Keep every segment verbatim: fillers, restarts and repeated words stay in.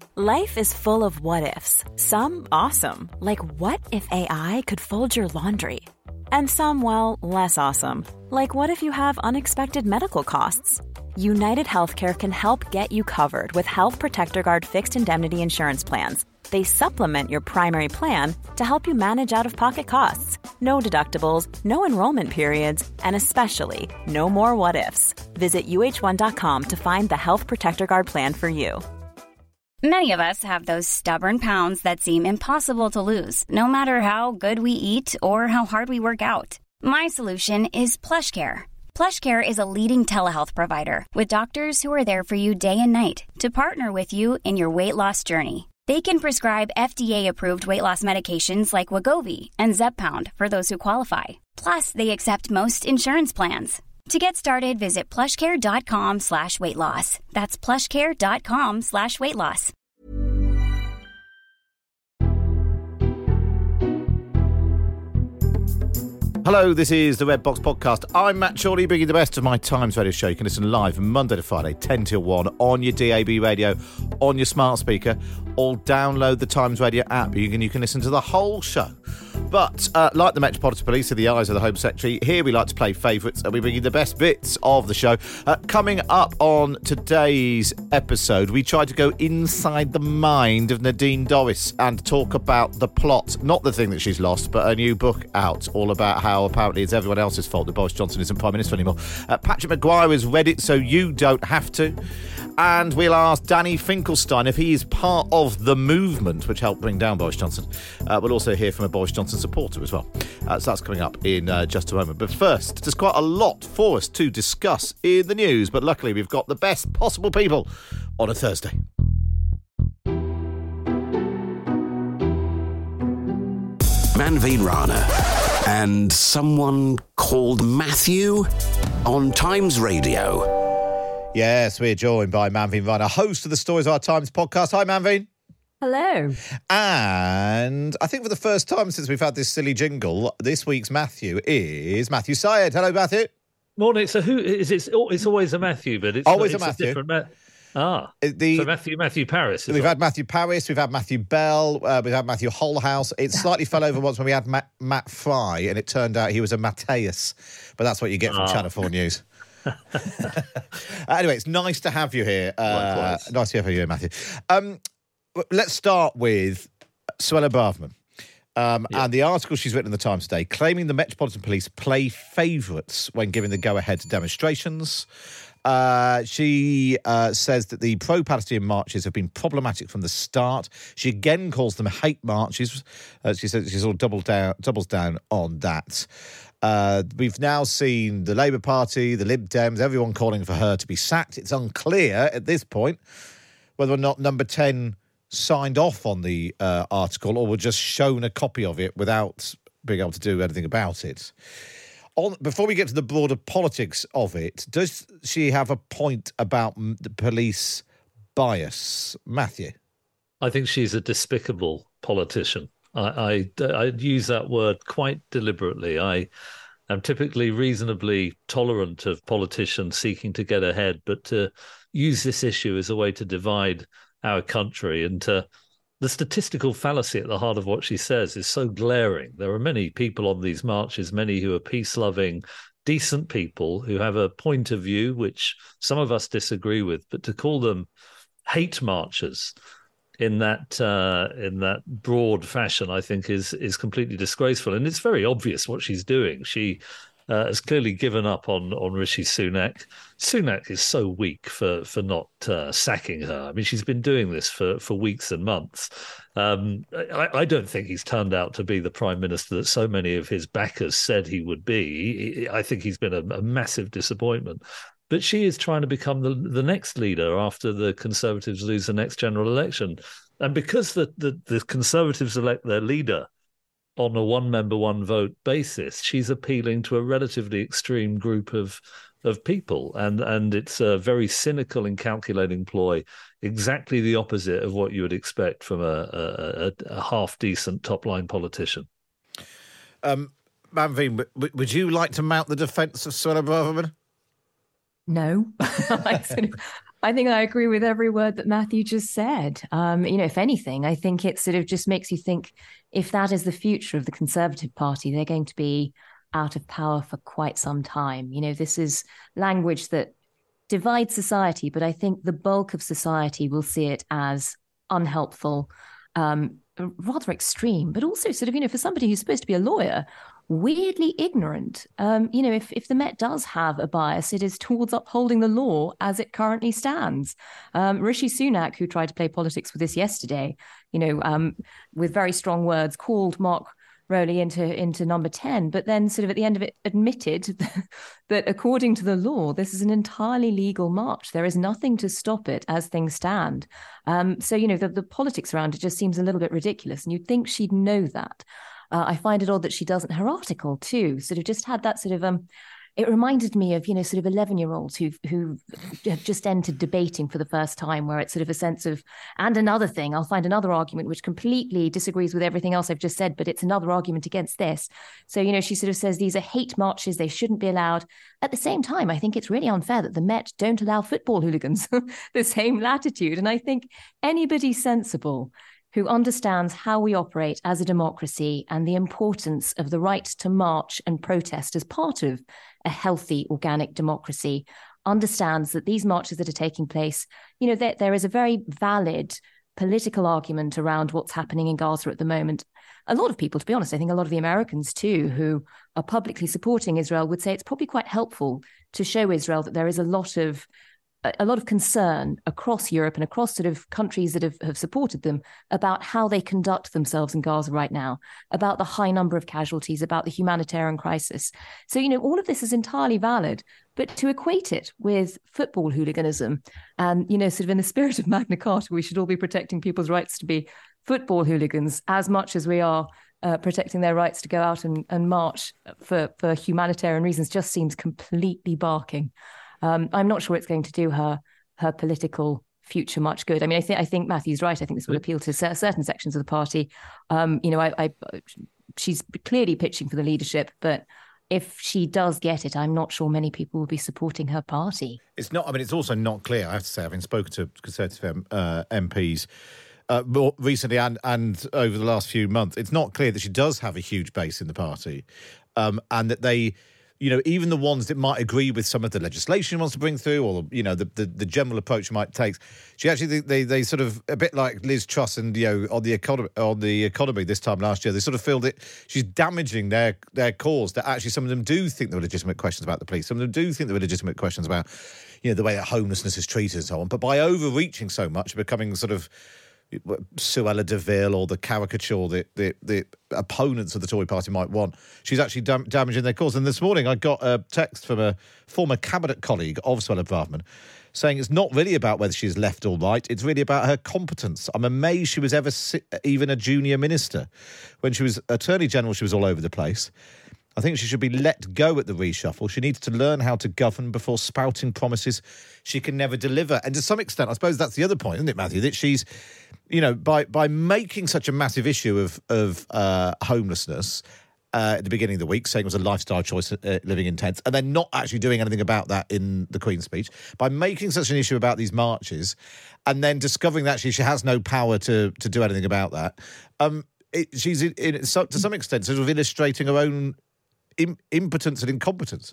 Life is full of what-ifs. Some awesome, like what if A I could fold your laundry? And some, well, less awesome, like what if you have unexpected medical costs? United Healthcare can help get you covered with Health Protector Guard fixed indemnity insurance plans. They supplement your primary plan to help you manage out-of-pocket costs. No deductibles, no enrollment periods, and especially no more what-ifs. Visit U H one dot com to find the Health Protector Guard plan for you. Many of us have those stubborn pounds that seem impossible to lose, no matter how good we eat or how hard we work out. My solution is PlushCare. PlushCare is a leading telehealth provider with doctors who are there for you day and night to partner with you in your weight loss journey. They can prescribe F D A-approved weight loss medications like Wegovy and Zepbound for those who qualify. Plus, they accept most insurance plans. To get started, visit plushcare.com slash weight loss. That's plushcare.com slash weight loss. Hello, this is the Red Box Podcast. I'm Matt Chorley, bringing the best of my Times Radio show. You can listen live from Monday to Friday, ten till one, on your D A B radio, on your smart speaker, or download the Times Radio app. You can, you can listen to the whole show. But uh, like the Metropolitan Police are the eyes of the Home Secretary, here we like to play favourites and we bring you the best bits of the show. Uh, coming up on today's episode, we try to go inside the mind of Nadine Dorries and talk about the plot, not the thing that she's lost, but a new book out all about how apparently it's everyone else's fault that Boris Johnson isn't Prime Minister anymore. Uh, Patrick Maguire has read it so you don't have to. And we'll ask Danny Finkelstein if he is part of the movement which helped bring down Boris Johnson. Uh, we'll also hear from a Boris Johnson supporter as well. Uh, so that's coming up in uh, just a moment. But first, there's quite a lot for us to discuss in the news. But luckily, we've got the best possible people on a Thursday. Manveen Rana and someone called Matthew on Times Radio. Yes, we're joined by Manveen Rana, host of the Stories of Our Times podcast. Hi, Manveen. Hello. And I think for the first time since we've had this silly jingle, this week's Matthew is Matthew Syed. Hello, Matthew. Morning. So who is it? It's always a Matthew, but it's always it's a Matthew. A different Ma- ah, the, so Matthew Matthew Paris. We've had Matthew Paris, we've had Matthew Bell, uh, we've had Matthew Holhouse. It slightly fell over once when we had Matt, Matt Fry, and it turned out he was a Mateus. But that's what you get from ah. Channel four News. Anyway, it's nice to have you here. Uh, nice to have you here, Matthew. Um, let's start with Suella Braverman. Um, yeah. And the article she's written in the Times today, claiming the Metropolitan Police play favourites when giving the go-ahead to demonstrations. Uh, she uh, says that the pro-Palestinian marches have been problematic from the start. She again calls them hate marches. Uh, she says she's all doubled down, doubles down on that. Uh, we've now seen the Labour Party, the Lib Dems, everyone calling for her to be sacked. It's unclear at this point whether or not Number ten signed off on the uh, article or were just shown a copy of it without being able to do anything about it. On, before we get to the broader politics of it, does she have a point about the police bias, Matthew? I think she's a despicable politician. I, I, I use that word quite deliberately. I am typically reasonably tolerant of politicians seeking to get ahead, but to use this issue as a way to divide our country and to, the statistical fallacy at the heart of what she says is so glaring. There are many people on these marches, many who are peace-loving, decent people who have a point of view which some of us disagree with, but to call them hate marchers in that uh, in that broad fashion, I think is is completely disgraceful. And it's very obvious what she's doing. She uh, has clearly given up on on Rishi Sunak. Sunak is so weak for for not uh, sacking her. I mean, she's been doing this for, for weeks and months. Um, I, I don't think he's turned out to be the prime minister that so many of his backers said he would be. I think he's been a, a massive disappointment. But she is trying to become the, the next leader after the Conservatives lose the next general election. And because the, the, the Conservatives elect their leader on a one-member, one-vote basis, she's appealing to a relatively extreme group of of people. And, and it's a very cynical and calculating ploy, exactly the opposite of what you would expect from a, a, a, a half-decent top-line politician. Um, Manveen, w- would you like to mount the defence of Suella Braverman? No, I, sort of, I think I agree with every word that Matthew just said. Um, you know, if anything, I think it sort of just makes you think, if that is the future of the Conservative Party, they're going to be out of power for quite some time. You know, this is language that divides society, but I think the bulk of society will see it as unhelpful, um, rather extreme, but also sort of, you know, for somebody who's supposed to be a lawyer, weirdly ignorant. Um, you know, if, if the Met does have a bias, it is towards upholding the law as it currently stands. Um, Rishi Sunak, who tried to play politics with this yesterday, you know, um, with very strong words, called Mark Rowley into, into number ten, but then sort of at the end of it admitted that according to the law, this is an entirely legal march. There is nothing to stop it as things stand. Um, so, you know, the, the politics around it just seems a little bit ridiculous, and you'd think she'd know that. Uh, I find it odd that she doesn't. Her article, too, sort of just had that sort of... um. It reminded me of, you know, sort of eleven-year-olds who who have just entered debating for the first time, where it's sort of a sense of, and another thing, I'll find another argument which completely disagrees with everything else I've just said, but it's another argument against this. So, you know, she sort of says these are hate marches, they shouldn't be allowed. At the same time, I think it's really unfair that the Met don't allow football hooligans the same latitude. And I think anybody sensible who understands how we operate as a democracy and the importance of the right to march and protest as part of a healthy, organic democracy, understands that these marches that are taking place, you know, there, there is a very valid political argument around what's happening in Gaza at the moment. A lot of people, to be honest, I think a lot of the Americans too, who are publicly supporting Israel, would say it's probably quite helpful to show Israel that there is a lot of a lot of concern across Europe and across sort of countries that have, have supported them about how they conduct themselves in Gaza right now, about the high number of casualties, about the humanitarian crisis. So, you know, all of this is entirely valid, but to equate it with football hooliganism and, you know, sort of in the spirit of Magna Carta, we should all be protecting people's rights to be football hooligans as much as we are uh, protecting their rights to go out and, and march for, for humanitarian reasons, just seems completely barking. Um, I'm not sure it's going to do her her political future much good. I mean, I think I think Matthew's right. I think this will appeal to certain sections of the party. Um, you know, I, I she's clearly pitching for the leadership, but if she does get it, I'm not sure many people will be supporting her party. It's not. I mean, it's also not clear. I have to say, having spoken to Conservative uh, M Ps uh, more recently and and over the last few months, it's not clear that she does have a huge base in the party, um, and that they. You know, even the ones that might agree with some of the legislation she wants to bring through, or, you know, the, the, the general approach she might take, she actually, they they sort of, a bit like Liz Truss and, you know, on the economy, on the economy this time last year, they sort of feel that she's damaging their, their cause, that actually some of them do think there are legitimate questions about the police. Some of them do think there are legitimate questions about, you know, the way that homelessness is treated and so on. But by overreaching so much, becoming sort of Suella de Vil or the caricature that the, the opponents of the Tory party might want, she's actually dam- damaging their cause. And this morning I got a text from a former cabinet colleague of Suella Braverman saying it's not really about whether she's left or right, it's really about her competence. I'm amazed she was ever si- even a junior minister. When she was Attorney General, she was all over the place. I think she should be let go at the reshuffle. She needs to learn how to govern before spouting promises she can never deliver. And to some extent, I suppose that's the other point, isn't it, Matthew, that she's, you know, by by making such a massive issue of, of uh, homelessness uh, at the beginning of the week, saying it was a lifestyle choice, uh, living in tents, and then not actually doing anything about that in the Queen's speech, by making such an issue about these marches and then discovering that actually she has no power to, to do anything about that, um, it, she's, in, in, so, to some extent, sort of illustrating her own impotence and incompetence.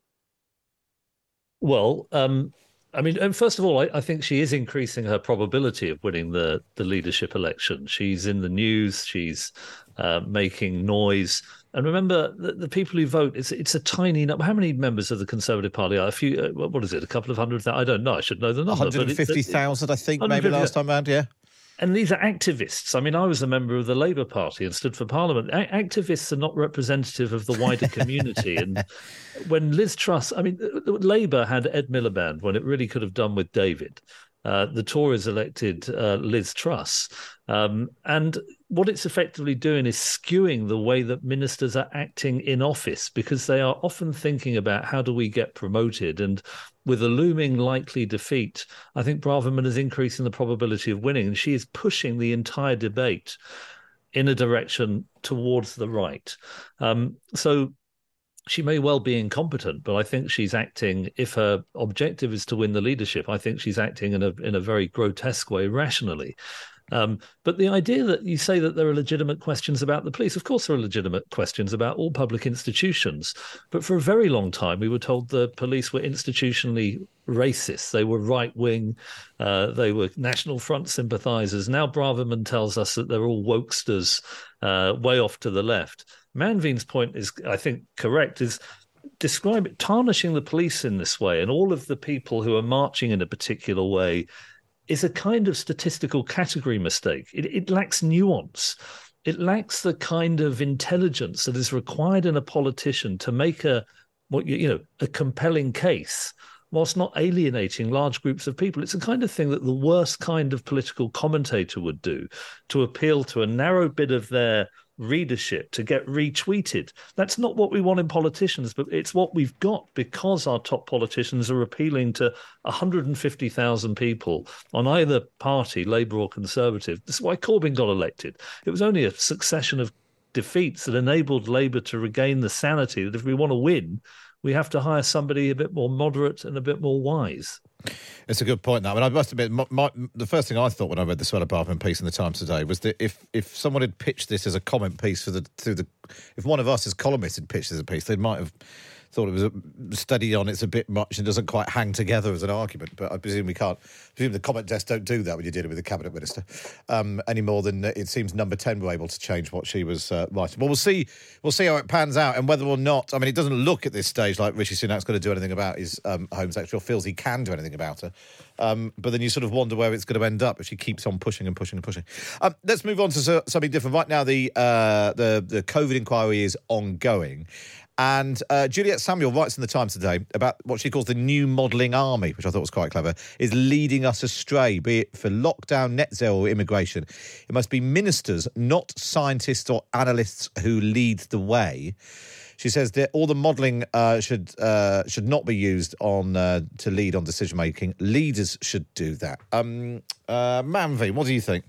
Well, um, I mean, and first of all, I, I think she is increasing her probability of winning the, the leadership election. She's in the news. She's uh, making noise. And remember, the, the people who vote, it's it's a tiny number. How many members of the Conservative Party are? A few, uh, what is it, a couple of hundred thousand? I don't know. I should know the number. one hundred fifty thousand, I think, maybe last time round, yeah. And these are activists. I mean, I was a member of the Labour Party and stood for Parliament. A- activists are not representative of the wider community. And when Liz Truss, I mean, Labour had Ed Miliband when it really could have done with David. Uh, the Tories elected uh, Liz Truss. Um, and what it's effectively doing is skewing the way that ministers are acting in office, because they are often thinking about how do we get promoted. And with a looming likely defeat, I think Braverman is increasing the probability of winning. And she is pushing the entire debate in a direction towards the right. Um, so she may well be incompetent, but I think she's acting, if her objective is to win the leadership, I think she's acting in a in a very grotesque way, rationally. Um, but the idea that you say that there are legitimate questions about the police, of course there are legitimate questions about all public institutions. But for a very long time, we were told the police were institutionally racist. They were right-wing. Uh, they were National Front sympathisers. Now Braverman tells us that they're all wokesters uh, way off to the left. Manveen's point is, I think, correct, is describe it, tarnishing the police in this way and all of the people who are marching in a particular way is a kind of statistical category mistake. It, it lacks nuance. It lacks the kind of intelligence that is required in a politician to make a, what you, you know, a compelling case, whilst not alienating large groups of people. It's the kind of thing that the worst kind of political commentator would do, to appeal to a narrow bit of their readership to get retweeted. That's not what we want in politicians, but it's what we've got because our top politicians are appealing to one hundred fifty thousand people on either party, Labour or Conservative. This is why Corbyn got elected. It was only a succession of defeats that enabled Labour to regain the sanity that if we want to win, we have to hire somebody a bit more moderate and a bit more wise. It's a good point, that. I mean, I must admit, my, my, the first thing I thought when I read the Suella Braverman piece in the Times today was that if if someone had pitched this as a comment piece for the through the, if one of us as columnists had pitched this as a piece, they might have thought it was a study on it's a bit much and doesn't quite hang together as an argument. But I presume we can't. I presume the comment desk don't do that when you're dealing with a cabinet minister um, any more than it seems Number ten were able to change what she was uh, writing. Well, we'll see. We'll see how it pans out and whether or not. I mean, it doesn't look at this stage like Rishi Sunak's going to do anything about his um, homosexual, feels he can do anything about her. Um, but then you sort of wonder where it's going to end up if she keeps on pushing and pushing and pushing. Um, let's move on to something different. Right now, the uh, the the COVID inquiry is ongoing. And uh, Juliet Samuel writes in the Times today about what she calls the new modelling army, which I thought was quite clever, is leading us astray, be it for lockdown, net zero or immigration. It must be ministers, not scientists or analysts, who lead the way. She says that all the modelling uh, should uh, should not be used on uh, to lead on decision-making. Leaders should do that. Um, uh, Manveen, what do you think?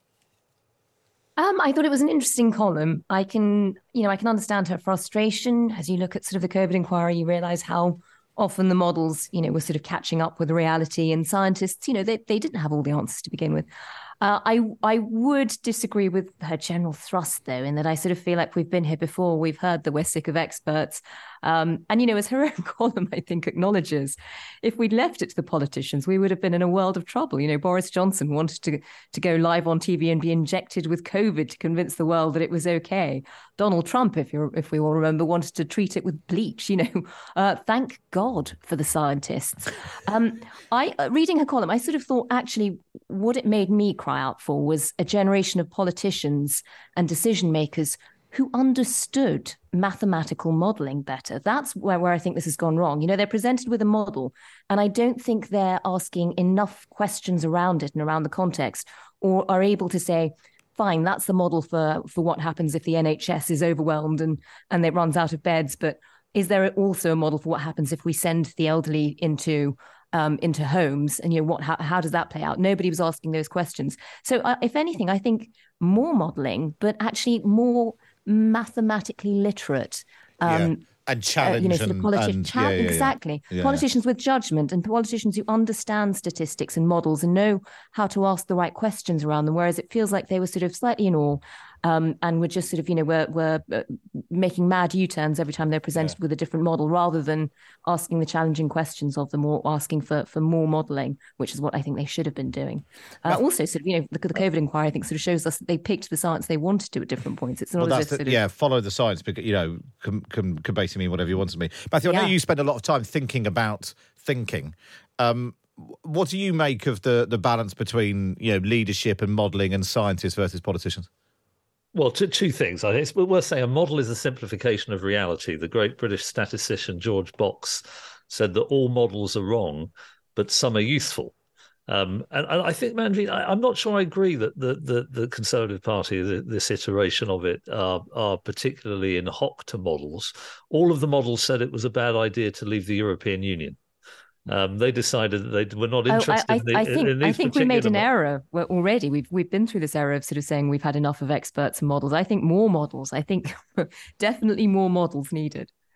Um, I thought it was an interesting column. I can, you know, I can understand her frustration. As you look at sort of the COVID inquiry, you realise how often the models, you know, were sort of catching up with reality, and scientists, you know, they, they didn't have all the answers to begin with. Uh, I I would disagree with her general thrust, though, in that I sort of feel like we've been here before. We've heard that we're sick of experts. Um, and, you know, as her own column, I think, acknowledges, if we'd left it to the politicians, we would have been in a world of trouble. You know, Boris Johnson wanted to, to go live on T V and be injected with COVID to convince the world that it was okay. Donald Trump, if you if we all remember, wanted to treat it with bleach. You know, uh, thank God for the scientists. Um, I uh, reading her column, I sort of thought, actually, what it made me cry out for was a generation of politicians and decision makers who understood mathematical modelling better. That's where, where I think this has gone wrong. You know, they're presented with a model, and I don't think they're asking enough questions around it and around the context, or are able to say, fine, that's the model for, for what happens if the N H S is overwhelmed and, and it runs out of beds. But is there also a model for what happens if we send the elderly into um, into homes? And, you know, what how, how does that play out? Nobody was asking those questions. So uh, if anything, I think more modelling, but actually more mathematically literate. Um, yeah. And challenge uh, you know, sort of and, politi- and cha- yeah, yeah, exactly. yeah. Politicians with judgment and politicians who understand statistics and models and know how to ask the right questions around them. Whereas it feels like they were sort of slightly in awe um, and were just sort of, you know, were, were uh, making mad U-turns every time they're presented yeah. with a different model, rather than asking the challenging questions of them or asking for, for more modelling, which is what I think they should have been doing. Uh, now, also, sort of, you know, the, the COVID inquiry, I think, sort of shows us that they picked the science they wanted to at different points. It's not well, as if the, sort of, yeah, follow the science, because, you know, can, can, can basically mean whatever you want to mean. Matthew, I know yeah. you spend a lot of time thinking about thinking. Um, what do you make of the, the balance between, you know, leadership and modelling and scientists versus politicians? Well, two, two things. I think it's worth saying a model is a simplification of reality. The great British statistician George Box said that all models are wrong, but some are useful. Um, and, and I think, Manveen, I, I'm not sure I agree that the the, the Conservative Party, the, this iteration of it, are, are particularly in hock to models. All of the models said it was a bad idea to leave the European Union. Um, they decided that they were not interested oh, I, I, in, the, I think, in these I think we made an mo- error already. We've we've been through this era of sort of saying we've had enough of experts and models. I think more models. I think definitely more models needed.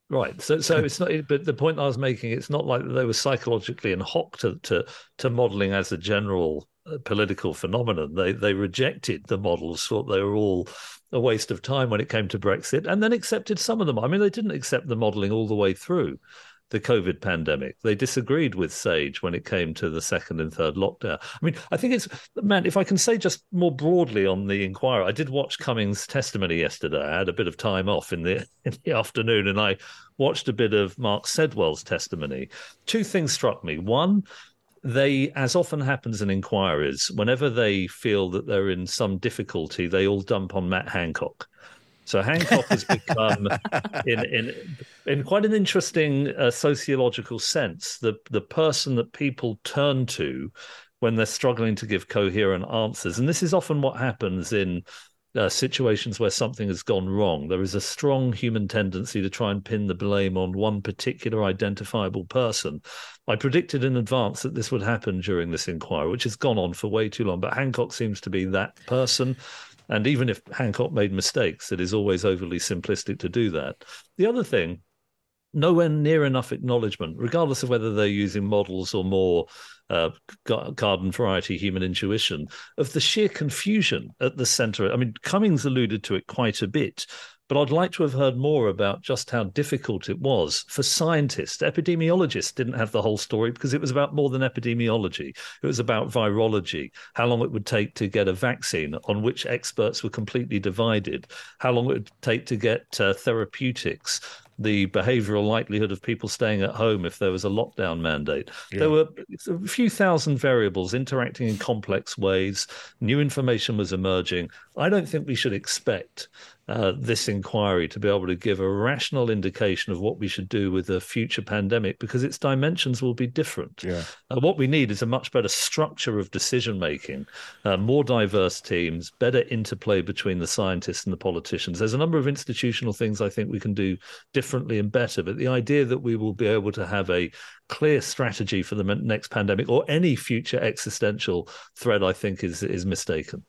Right. So, so it's not. But the point I was making, it's not like they were psychologically in hock to to, to modelling as a general uh, political phenomenon. They they rejected the models, thought they were all a waste of time when it came to Brexit, and then accepted some of them. I mean, they didn't accept the modelling all the way through the COVID pandemic. They disagreed with SAGE when it came to the second and third lockdown. I mean, I think it's, man, if I can say just more broadly on the inquiry, I did watch Cummings' testimony yesterday. I had a bit of time off in the, in the afternoon, and I watched a bit of Mark Sedwell's testimony. Two things struck me. One, they, as often happens in inquiries, whenever they feel that they're in some difficulty, they all dump on Matt Hancock. So Hancock has become, in in in quite an interesting uh, sociological sense, the the person that people turn to when they're struggling to give coherent answers. And this is often what happens in uh, situations where something has gone wrong. There is a strong human tendency to try and pin the blame on one particular identifiable person. I predicted in advance that this would happen during this inquiry, which has gone on for way too long. But Hancock seems to be that person. And even if Hancock made mistakes, it is always overly simplistic to do that. The other thing, nowhere near enough acknowledgement, regardless of whether they're using models or more uh, garden variety human intuition, of the sheer confusion at the centre. I mean, Cummings alluded to it quite a bit, but I'd like to have heard more about just how difficult it was for scientists. Epidemiologists didn't have the whole story because it was about more than epidemiology. It was about virology, how long it would take to get a vaccine, on which experts were completely divided, how long it would take to get uh, therapeutics, the behavioural likelihood of people staying at home if there was a lockdown mandate. Yeah. There were a few thousand variables interacting in complex ways. New information was emerging. I don't think we should expect uh, this inquiry to be able to give a rational indication of what we should do with a future pandemic, because its dimensions will be different. Yeah. Uh, what we need is a much better structure of decision-making, uh, more diverse teams, better interplay between the scientists and the politicians. There's a number of institutional things I think we can do differently and better, but the idea that we will be able to have a clear strategy for the next pandemic or any future existential threat, I think, is is mistaken.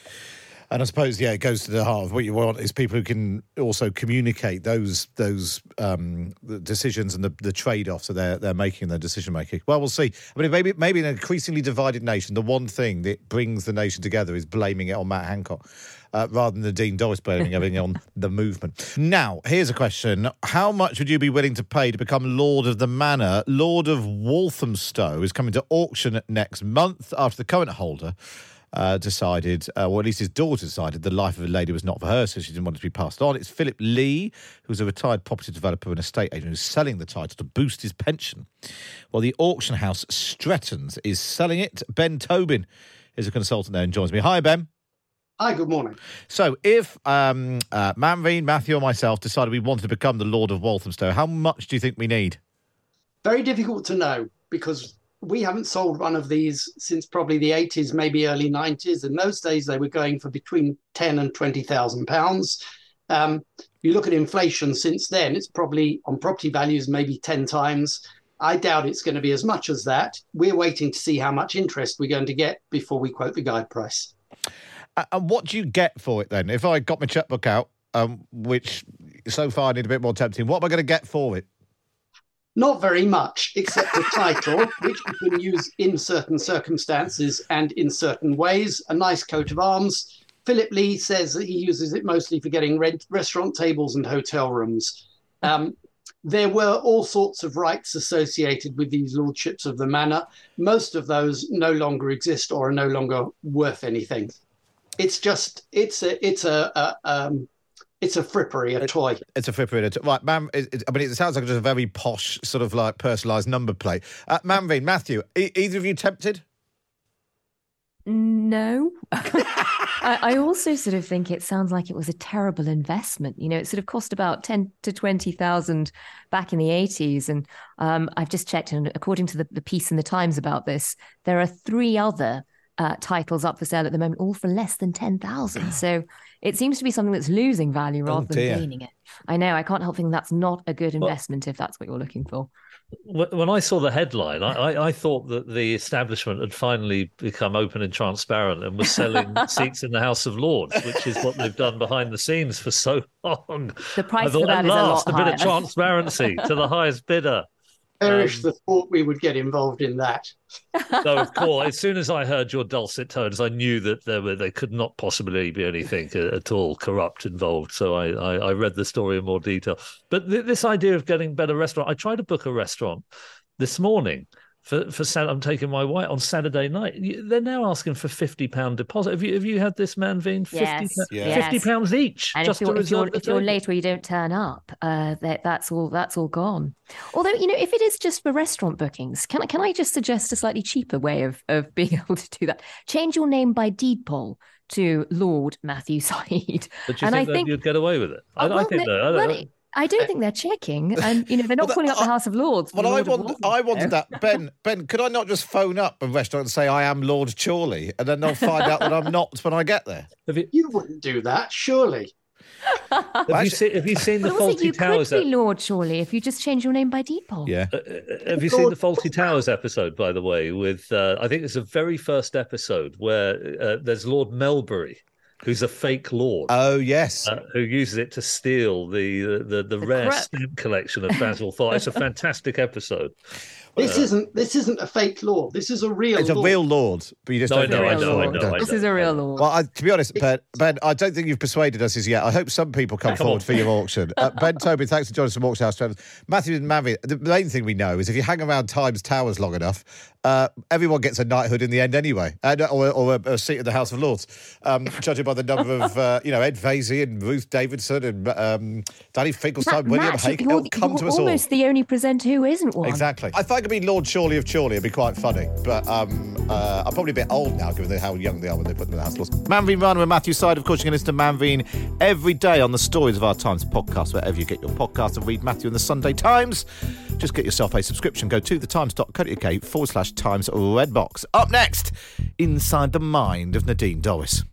And I suppose, yeah, it goes to the heart of what you want is people who can also communicate those those um, the decisions and the, the trade-offs that they're, they're making in their decision-making. Well, we'll see. I mean, maybe, maybe in an increasingly divided nation, the one thing that brings the nation together is blaming it on Matt Hancock uh, rather than the Dean Doris blaming everything on the movement. Now, here's a question. How much would you be willing to pay to become Lord of the Manor? Lord of Walthamstow is coming to auction next month after the current holder Uh, decided, uh, or at least his daughter decided, the life of a lady was not for her, so she didn't want it to be passed on. It's Philip Lee, who's a retired property developer and estate agent, who's selling the title to boost his pension. Well, the auction house Strettons is selling it. Ben Tobin is a consultant there and joins me. Hi, Ben. Hi, good morning. So if um, uh, Manveen, Matthew or myself decided we wanted to become the Lord of Walthamstow, how much do you think we need? Very difficult to know, because we haven't sold one of these since probably the eighties, maybe early nineties. In those days, they were going for between ten and twenty thousand pounds. Um, you look at inflation since then, it's probably on property values, maybe ten times. I doubt it's going to be as much as that. We're waiting to see how much interest we're going to get before we quote the guide price. Uh, and what do you get for it then? If I got my checkbook out, um, which so far I need a bit more tempting, what am I going to get for it? Not very much, except the title, which you can use in certain circumstances and in certain ways. A nice coat of arms. Philip Lee says that he uses it mostly for getting rent, restaurant tables and hotel rooms. Um, there were all sorts of rights associated with these lordships of the manor. Most of those no longer exist or are no longer worth anything. It's just, it's a, it's a, a um, It's a frippery, a toy. It's a frippery, a toy. Right, man. It, it, I mean, it sounds like just a very posh, sort of like personalised number plate. Uh, Manveen, Matthew, e- either of you tempted? No. I, I also sort of think it sounds like it was a terrible investment. You know, it sort of cost about ten to twenty thousand back in the eighties, and um, I've just checked, and according to the, the piece in the Times about this, there are three other Uh, titles up for sale at the moment, all for less than ten thousand. So it seems to be something that's losing value rather oh, than gaining it. I know, I can't help thinking that's not a good investment well, if that's what you're looking for. When I saw the headline, I, I, I thought that the establishment had finally become open and transparent and was selling seats in the House of Lords, which is what they've done behind the scenes for so long. The price I thought, for that at is a last, lot a bit higher. of transparency to the highest bidder. Perish Um, the thought we would get involved in that. No, of course. As soon as I heard your dulcet tones, I knew that there were there could not possibly be anything at all corrupt involved. So I, I, I read the story in more detail. But th- this idea of getting better restaurant, I tried to book a restaurant this morning for for Sat- I'm taking my wife on Saturday night. They're now asking for fifty pound deposit. Have you have you had this, Manveen? Fifty Yes, yes. fifty pounds each. And just if you're, to if you're, reserve the if you're table. late or you don't turn up, uh, that, that's all that's all gone. Although, you know, if it is just for restaurant bookings, can, can I just suggest a slightly cheaper way of, of being able to do that? Change your name by deed poll to Lord Matthew Said. But you and think I that think you'd get away with it? Oh, I, I well, think ma- that. I don't well, know. it- I don't think they're checking, and you know they're not Well, calling that- up the House of Lords. for Well, the I Lord of want, Lords, I you wanted know? that. Ben, Ben, could I not just phone up a restaurant and say I am Lord Chorley, and then they'll find out that I'm not when I get there? Have you, You wouldn't do that, surely. have you actually- seen, have you seen the But also, Faulty you Towers? could be Lord, surely, if you just change your name by deed poll. Yeah. Uh, uh, have you seen the Faulty Towers episode, by the way? With uh, I think it's the very first episode where uh, there's Lord Melbury, who's a fake lord, Oh yes. uh, who uses it to steal the the, the, the rare crook. stamp collection of Basil Thorpe. It's a fantastic episode. This isn't this isn't a fake law. This is a real It's a law. real lord, but you just No, I don't know, know. I it. know, I Don't- know, I This know. is a real lord. Well, I, to be honest, Ben, Ben, I don't think you've persuaded us as yet. I hope some people come, Come forward on. for your auction. Uh, Ben Tobin, thanks for joining us from Auction House Travels. Matthew and Mavi, the main thing we know is if you hang around Times Towers long enough, uh, everyone gets a knighthood in the end anyway, and, or, or a, a seat in the House of Lords, um, judging by the number of, uh, you know, Ed Vasey and Ruth Davidson and um, Danny Finkelstein, Matt, William Matt, Hake. you're, It'll come you're to us all. almost the only presenter who isn't one. Exactly. If I could be Lord Chorley of Chorley, it'd be quite funny. But um, uh, I'm probably a bit old now, given how young they are when they put them in the House of Lords. Manveen Rana with Matthew Side. Of course, you can listen to Manveen every day on the Stories of Our Times podcast, wherever you get your podcast, and read Matthew in the Sunday Times. Just get yourself a subscription. Go to thetimes.co.uk forward slash Times Redbox. Up next, inside the mind of Nadine Dorris.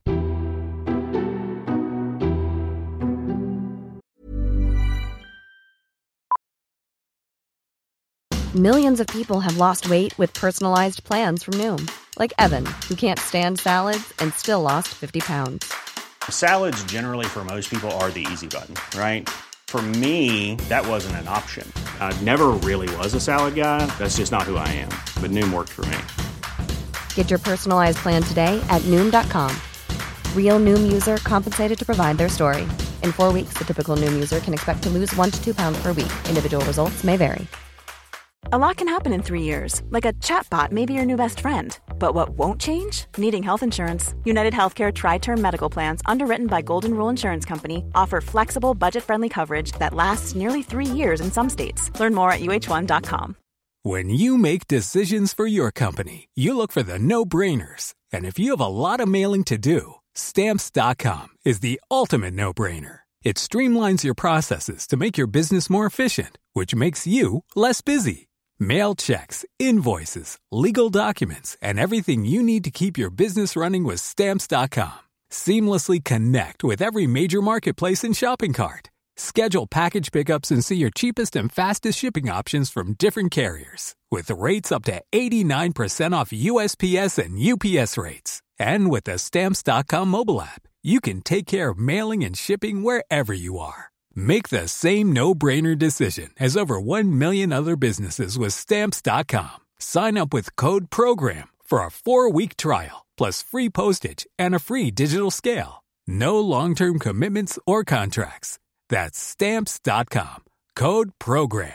Millions of people have lost weight with personalized plans from Noom. Like Evan, who can't stand salads and still lost fifty pounds. Salads generally for most people are the easy button, right? For me, that wasn't an option. I never really was a salad guy. That's just not who I am. But Noom worked for me. Get your personalized plan today at Noom dot com. Real Noom user compensated to provide their story. In four weeks, the typical Noom user can expect to lose one to two pounds per week. Individual results may vary. A lot can happen in three years, like a chatbot may be your new best friend. But what won't change? Needing health insurance. United Healthcare Tri-Term Medical Plans, underwritten by Golden Rule Insurance Company, offer flexible, budget-friendly coverage that lasts nearly three years in some states. Learn more at U H one dot com. When you make decisions for your company, you look for the no-brainers. And if you have a lot of mailing to do, Stamps dot com is the ultimate no-brainer. It streamlines your processes to make your business more efficient, which makes you less busy. Mail checks, invoices, legal documents, and everything you need to keep your business running with Stamps dot com. Seamlessly connect with every major marketplace and shopping cart. Schedule package pickups and see your cheapest and fastest shipping options from different carriers. With rates up to eighty-nine percent off U S P S and U P S rates. And with the Stamps dot com mobile app, you can take care of mailing and shipping wherever you are. Make the same no-brainer decision as over one million other businesses with Stamps dot com. Sign up with code PROGRAM for a four-week trial, plus free postage and a free digital scale. No long-term commitments or contracts. That's Stamps dot com. Code PROGRAM.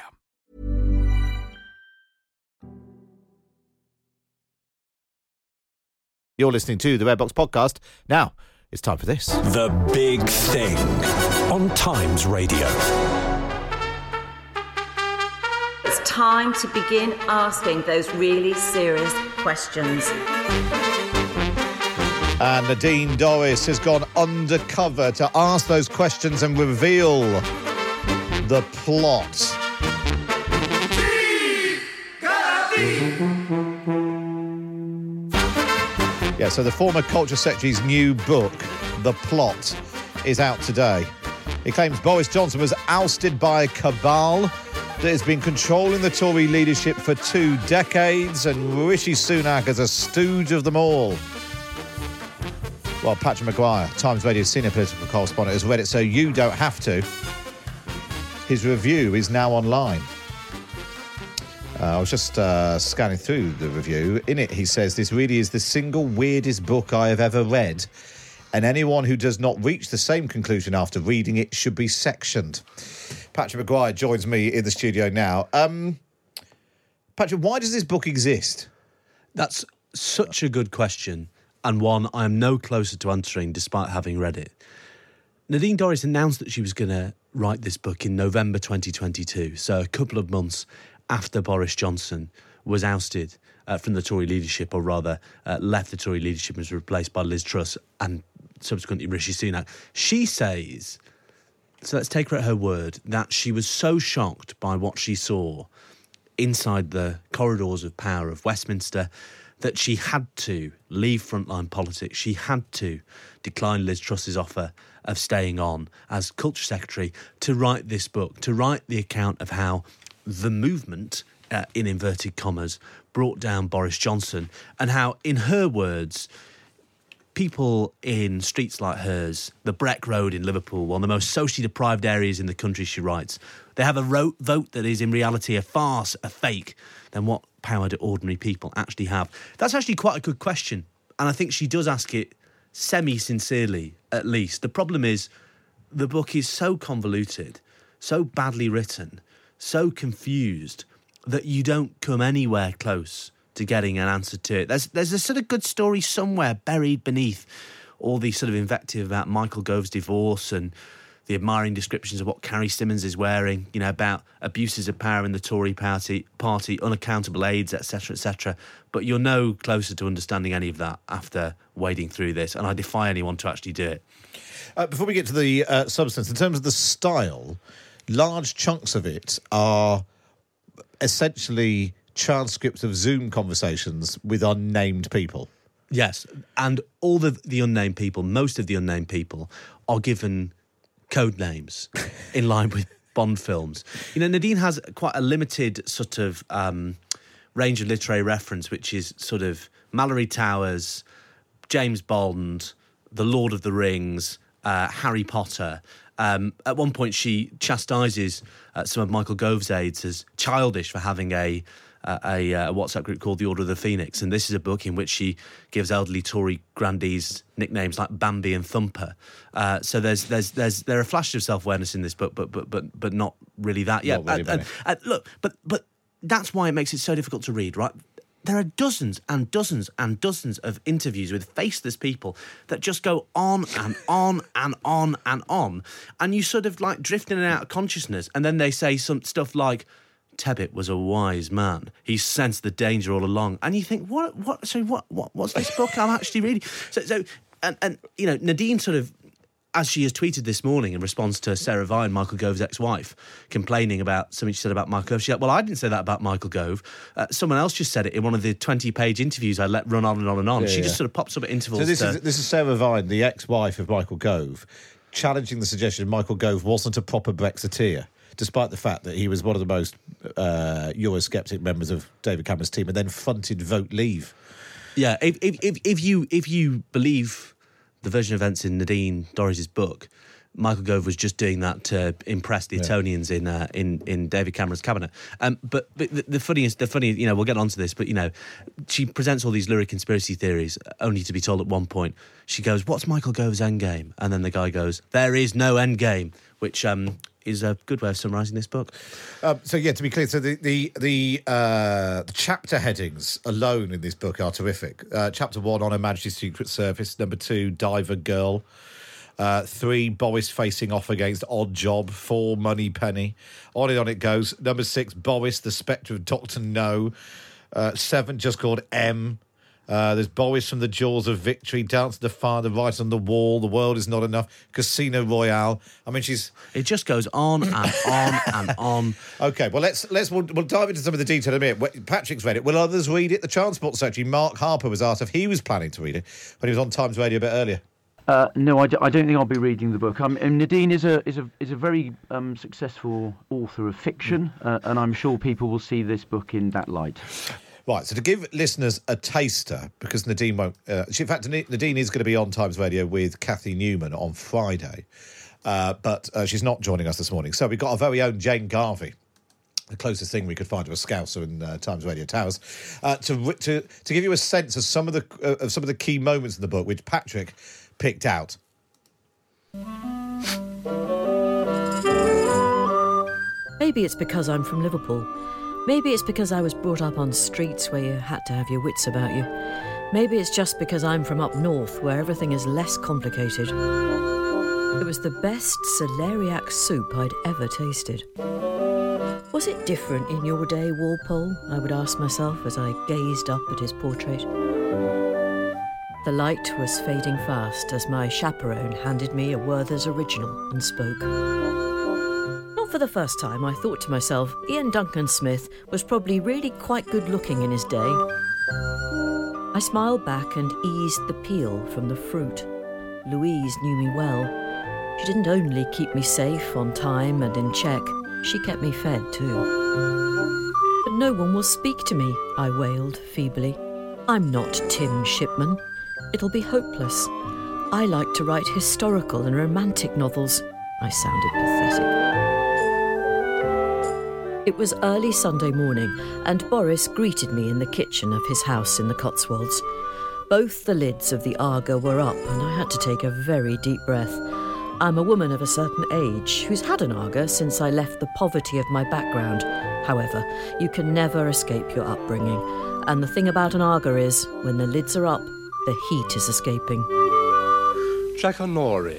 You're listening to the Redbox podcast. Now, it's time for this. The Big Thing on Times Radio. It's time to begin asking those really serious questions. And Nadine Dorris has gone undercover to ask those questions and reveal the plot. Yeah, so the former Culture Secretary's new book, The Plot, is out today. He claims Boris Johnson was ousted by a cabal that has been controlling the Tory leadership for two decades, and Rishi Sunak as a stooge of them all. Well, Patrick Maguire, Times Radio senior political correspondent, has read it so you don't have to. His review is now online. Uh, I was just uh, scanning through the review. In it, he says, this really is the single weirdest book I have ever read, and anyone who does not reach the same conclusion after reading it should be sectioned. Patrick Maguire joins me in the studio now. Um, Patrick, why does this book exist? That's such a good question, and one I am no closer to answering despite having read it. Nadine Dorries announced that she was going to write this book in November twenty twenty-two, so a couple of months after Boris Johnson was ousted uh, from the Tory leadership, or rather uh, left the Tory leadership and was replaced by Liz Truss and subsequently Rishi Sunak. She says, so let's take her at her word, that she was so shocked by what she saw inside the corridors of power of Westminster that she had to leave frontline politics. She had to decline Liz Truss's offer of staying on as Culture Secretary to write this book, to write the account of how the movement, uh, in inverted commas, brought down Boris Johnson, and how, in her words, people in streets like hers, the Breck Road in Liverpool, one of the most socially deprived areas in the country, she writes, they have a ro- vote that is in reality a farce, a fake. Then what power do ordinary people actually have? That's actually quite a good question, and I think she does ask it semi-sincerely, at least. The problem is the book is so convoluted, so badly written, so confused that you don't come anywhere close to getting an answer to it. There's there's a sort of good story somewhere buried beneath all the sort of invective about Michael Gove's divorce and the admiring descriptions of what Carrie Simmons is wearing, you know, about abuses of power in the Tory party, party unaccountable aides, et cetera, et cetera. But you're no closer to understanding any of that after wading through this, and I defy anyone to actually do it. Uh, before we get to the uh, substance, in terms of the style, large chunks of it are essentially transcripts of Zoom conversations with unnamed people. Yes, and all the, the unnamed people, most of the unnamed people, are given code names in line with Bond films. You know, Nadine has quite a limited sort of um, range of literary reference, which is sort of Mallory Towers, James Bond, The Lord of the Rings, uh, Harry Potter. Um, at one point, she chastises uh, some of Michael Gove's aides as childish for having a uh, a, a WhatsApp group called The Order of the Phoenix, and this is a book in which she gives elderly Tory grandees nicknames like Bambi and Thumper. Uh, so there's there's there's there are flashes of self-awareness in this book, but but but but not really that yet. Not really and, and, and look, but but that's why it makes it so difficult to read, right? There are dozens and dozens and dozens of interviews with faceless people that just go on and on and on and on. And you sort of like drift in and out of consciousness. And then they say some stuff like, Tebbit was a wise man. He sensed the danger all along. And you think, what, what, sorry, what, what, what's this book I'm actually reading? So, so and, and, you know, Nadine sort of, as she has tweeted this morning in response to Sarah Vine, Michael Gove's ex-wife, complaining about something she said about Michael Gove. She's like, well, I didn't say that about Michael Gove. Uh, someone else just said it in one of the twenty-page interviews I let run on and on and on. Yeah, she yeah. just sort of pops up at intervals. So this to... is this is Sarah Vine, the ex-wife of Michael Gove, challenging the suggestion Michael Gove wasn't a proper Brexiteer, despite the fact that he was one of the most uh, Eurosceptic members of David Cameron's team and then fronted Vote Leave. Yeah, if if if, if you if you believe the version of events in Nadine Dorries' book, Michael Gove was just doing that to impress the Etonians yeah. in uh, in in David Cameron's cabinet. Um, but, but the, the funniest, the funny, you know, we'll get onto this. But you know, she presents all these lurid conspiracy theories, only to be told at one point she goes, "What's Michael Gove's end game?" And then the guy goes, "There is no end game," which um, is a good way of summarising this book. Um, so yeah, to be clear, so the the the, uh, the chapter headings alone in this book are terrific. Uh, chapter one, on Her Majesty's Secret Service. Number two, Diver Girl. Uh, three, Boris facing off against Odd Job. Four, Money Penny. On and on it goes. Number six, Boris, the Spectre of Doctor No. Uh, seven, just called M. Uh, there's Boris from the Jaws of Victory. Dance to the Fire, The Right on the Wall. The World is Not Enough. Casino Royale. I mean, she's... It just goes on and on and on. OK, well, let's let's we'll, we'll dive into some of the detail in a minute. Patrick's read it. Will others read it? The Transport Secretary, Mark Harper, was asked if he was planning to read it when he was on Times Radio a bit earlier. Uh, no, I, d- I don't think I'll be reading the book. Um, and Nadine is a is a is a very um, successful author of fiction, uh, and I'm sure people will see this book in that light. Right, so to give listeners a taster, because Nadine won't... Uh, she, in fact, Nadine is going to be on Times Radio with Kathy Newman on Friday, uh, but uh, she's not joining us this morning. So we've got our very own Jane Garvey, the closest thing we could find to a Scouser in uh, Times Radio Towers, uh, to to to give you a sense of some of the uh, of some of the key moments in the book, which Patrick picked out. Maybe it's because I'm from Liverpool. Maybe it's because I was brought up on streets where you had to have your wits about you. Maybe it's just because I'm from up north, where everything is less complicated. It was the best celeriac soup I'd ever tasted. Was it different in your day, Walpole? I would ask myself as I gazed up at his portrait. The light was fading fast as my chaperone handed me a Werther's original and spoke. Not for the first time, I thought to myself, Ian Duncan Smith was probably really quite good looking in his day. I smiled back and eased the peel from the fruit. Louise knew me well. She didn't only keep me safe, on time and in check, she kept me fed too. But no one will speak to me, I wailed feebly. I'm not Tim Shipman. It'll be hopeless. I like to write historical and romantic novels. I sounded pathetic. It was early Sunday morning, and Boris greeted me in the kitchen of his house in the Cotswolds. Both the lids of the Arga were up, and I had to take a very deep breath. I'm a woman of a certain age who's had an Arga since I left the poverty of my background. However, you can never escape your upbringing. And the thing about an Arga is, when the lids are up, the heat is escaping. Jack Honore.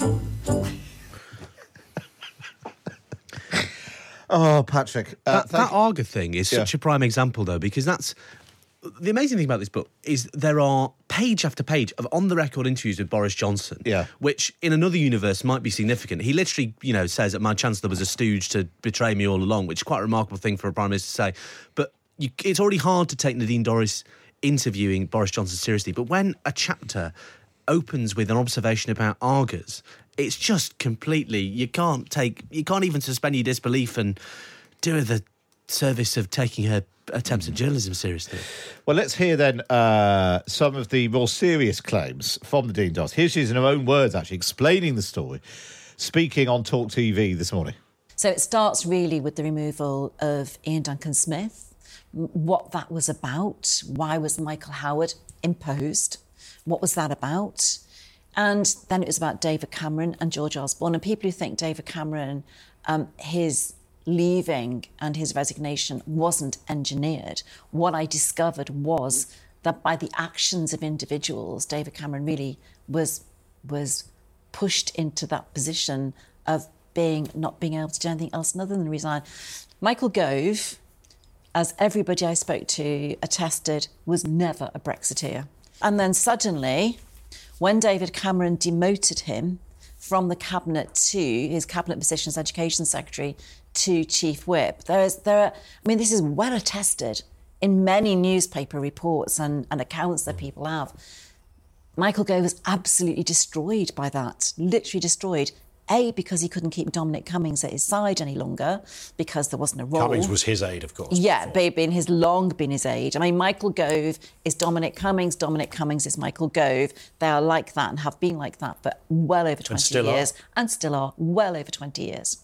Oh, Patrick. Uh, that that Arga thing is yeah. such a prime example, though, because that's... The amazing thing about this book is there are page after page of on-the-record interviews with Boris Johnson, yeah. which in another universe might be significant. He literally, you know, says that my chancellor was a stooge to betray me all along, which is quite a remarkable thing for a prime minister to say. But you, it's already hard to take Nadine Dorries interviewing Boris Johnson seriously. But when a chapter opens with an observation about Argas, it's just completely... You can't take... You can't even suspend your disbelief and do the service of taking her attempts at journalism seriously. Well, let's hear then uh, some of the more serious claims from Nadine Dorries. Here she is in her own words, actually, explaining the story, speaking on Talk T V this morning. So it starts really with the removal of Ian Duncan Smith, what that was about, why was Michael Howard imposed, what was that about? And then it was about David Cameron and George Osborne. And people who think David Cameron, um, his leaving and his resignation wasn't engineered. What I discovered was that by the actions of individuals, David Cameron really was was pushed into that position of being not being able to do anything else other than resign. Michael Gove, as everybody I spoke to attested, was never a Brexiteer. And then suddenly, when David Cameron demoted him from the cabinet to his cabinet position as Education Secretary to Chief Whip, there is there are, I mean, this is well attested in many newspaper reports and, and accounts that people have. Michael Gove was absolutely destroyed by that, literally destroyed. A, because he couldn't keep Dominic Cummings at his side any longer, because there wasn't a role. Cummings was his aide, of course. Yeah, been been his long been his aide. I mean, Michael Gove is Dominic Cummings. Dominic Cummings is Michael Gove. They are like that and have been like that for well over twenty and still years. Are. And still are, well over twenty years.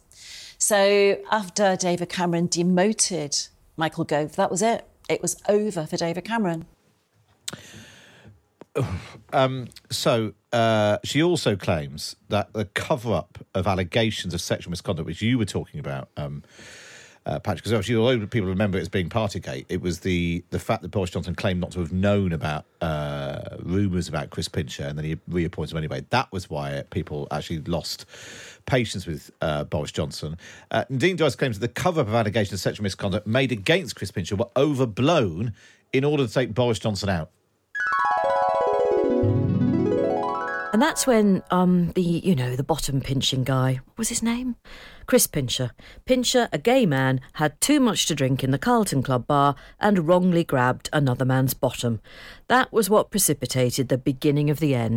So after David Cameron demoted Michael Gove, that was it. It was over for David Cameron. Um, so uh, she also claims that the cover-up of allegations of sexual misconduct, which you were talking about, um, uh, Patrick, because obviously although people remember it as being Partygate, it was the, the fact that Boris Johnson claimed not to have known about uh, rumours about Chris Pincher, and then he reappointed him anyway. That was why people actually lost patience with uh, Boris Johnson. Uh, Nadine Dorries claims that the cover-up of allegations of sexual misconduct made against Chris Pincher were overblown in order to take Boris Johnson out. And that's when, um, the, you know, the bottom-pinching guy, what was his name? Chris Pincher. Pincher, a gay man, had too much to drink in the Carlton Club bar and wrongly grabbed another man's bottom. That was what precipitated the beginning of the end.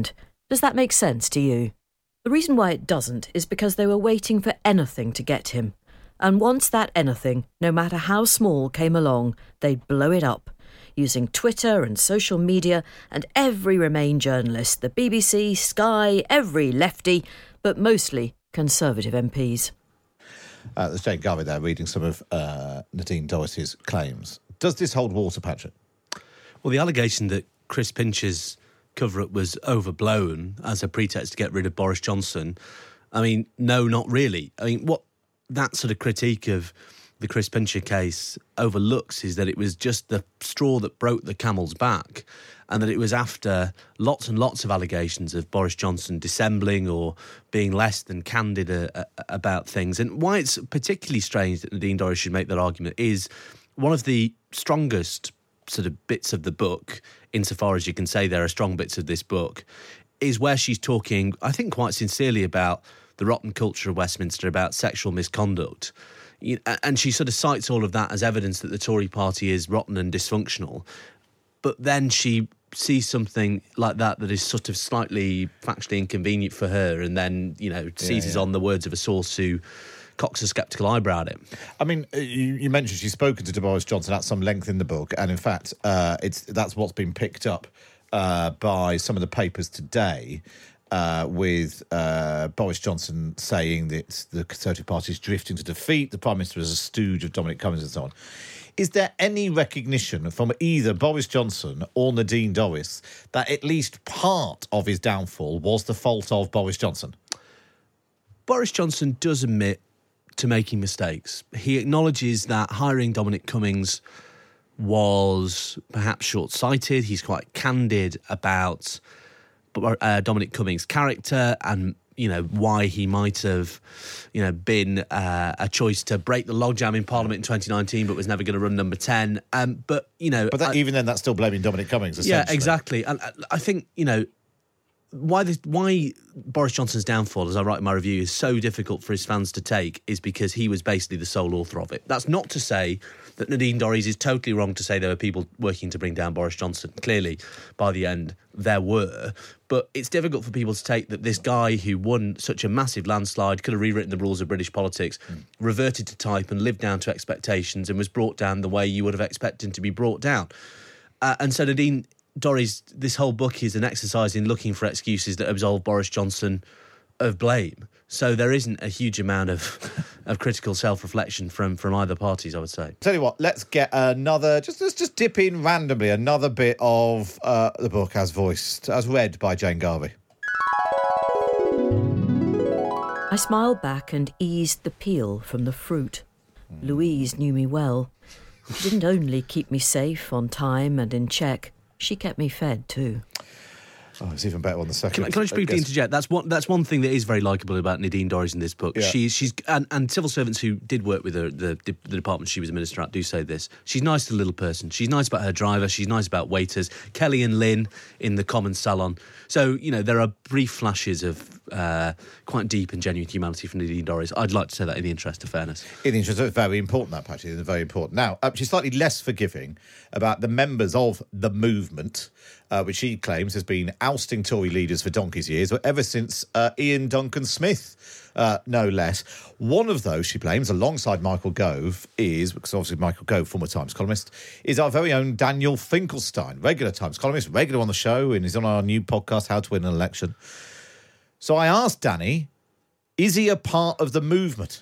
Does that make sense to you? The reason why it doesn't is because they were waiting for anything to get him. And once that anything, no matter how small, came along, they'd blow it up, using Twitter and social media and every Remain journalist, the B B C, Sky, every lefty, but mostly Conservative M Ps. Uh, there's Jane Garvey there reading some of uh, Nadine Dorris's claims. Does this hold water, Patrick? Well, the allegation that Chris Pincher's cover-up was overblown as a pretext to get rid of Boris Johnson, I mean, no, not really. I mean, what that sort of critique of the Chris Pincher case overlooks is that it was just the straw that broke the camel's back, and that it was after lots and lots of allegations of Boris Johnson dissembling or being less than candid a, a, about things. And why it's particularly strange that Nadine Dorries should make that argument is one of the strongest sort of bits of the book, insofar as you can say there are strong bits of this book, is where she's talking, I think quite sincerely, about the rotten culture of Westminster, about sexual misconduct. And she sort of cites all of that as evidence that the Tory party is rotten and dysfunctional. But then she sees something like that that is sort of slightly factually inconvenient for her, and then, you know, seizes yeah, yeah. on the words of a source who cocks a sceptical eyebrow at it. I mean, you, you mentioned she's spoken to Boris Johnson at some length in the book, and in fact, uh, it's that's what's been picked up uh, by some of the papers today. Uh, with uh, Boris Johnson saying that the Conservative Party is drifting to defeat, the Prime Minister is a stooge of Dominic Cummings and so on. Is there any recognition from either Boris Johnson or Nadine Dorries that at least part of his downfall was the fault of Boris Johnson? Boris Johnson does admit to making mistakes. He acknowledges that hiring Dominic Cummings was perhaps short-sighted. He's quite candid about Uh, Dominic Cummings' character and, you know, why he might have, you know, been uh, a choice to break the logjam in Parliament in twenty nineteen, but was never going to run number ten. Um, but, you know... But that, I, even then, that's still blaming Dominic Cummings, essentially. Yeah, exactly. And I think, you know, why the, why Boris Johnson's downfall, as I write in my review, is so difficult for his fans to take is because he was basically the sole author of it. That's not to say that Nadine Dorries is totally wrong to say there were people working to bring down Boris Johnson. Clearly, by the end, there were. But it's difficult for people to take that this guy who won such a massive landslide, could have rewritten the rules of British politics, mm. reverted to type and lived down to expectations and was brought down the way you would have expected him to be brought down. Uh, and so Nadine Dorries, this whole book is an exercise in looking for excuses that absolve Boris Johnson of blame. So there isn't a huge amount of of critical self-reflection from, from either parties, I would say. Tell you what, let's get another, just let's just dip in randomly, another bit of uh, the book as voiced, as read by Jane Garvey. I smiled back and eased the peel from the fruit. Mm. Louise knew me well. She didn't only keep me safe, on time and in check, she kept me fed too. Oh, it's even better on the second. Can I, can I just briefly I interject? That's one. That's one thing that is very likeable about Nadine Dorries in this book. Yeah. She's she's and, and civil servants who did work with her, the the department she was a minister at, do say this. She's nice to the little person. She's nice about her driver. She's nice about waiters. Kelly and Lynn in the common salon. So, you know, there are brief flashes of uh, quite deep and genuine humanity from Nadine Dorries. I'd like to say that in the interest of fairness. In the interest of very important, that Patrick, is very important. Now, uh, she's slightly less forgiving about the members of the movement, uh, which she claims has been ousting Tory leaders for donkey's years, or ever since uh, Ian Duncan Smith, uh, no less. One of those, she claims, alongside Michael Gove, is, because obviously Michael Gove, former Times columnist, is our very own Daniel Finkelstein, regular Times columnist, regular on the show, and he's on our new podcast, How to Win an Election. So I asked Danny, is he a part of the movement?